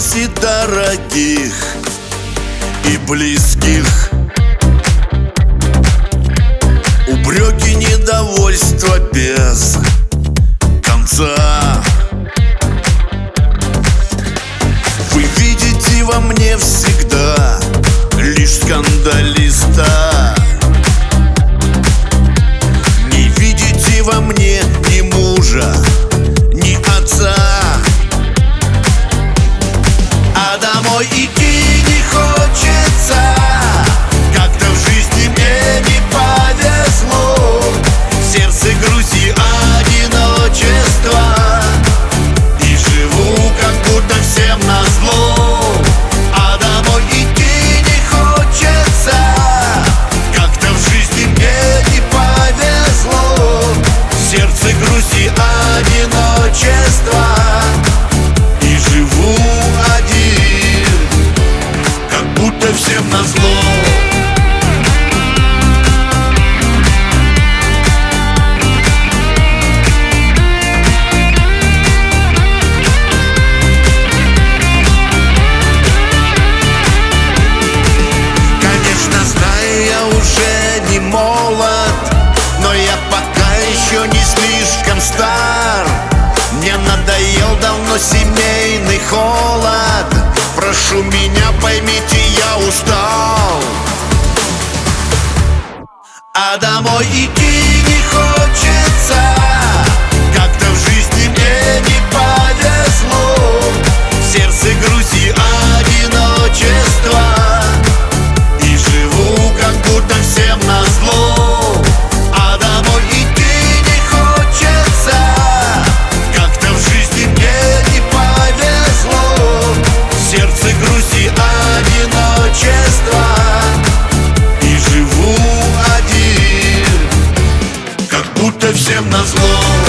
вас и дорогих, и близких. Упреки, недовольство без конца. Вы видите во мне всегда лишь скандалиста. Не видите во мне ни мужа, ни отца. А домой идти не хочется. Как-то в жизни мне не повезло. В сердце грусть и одиночество. И живу, как будто всем назло. А домой идти не хочется. Как-то в жизни мне не повезло. В сердце грусть и одиночество. И живу один, как будто всем назло. Но я пока еще не слишком стар. Мне надоел давно семейный холод. Прошу меня, поймите, я устал. А домой идти не хочется. Как-то в жизни мне не повезло. В сердце грусть и одиночество. И живу, как будто всем назло. А домой идти не хочется. Как-то в жизни мне не повезло. В сердце грусть и одиночество. И живу один, как будто всем назло.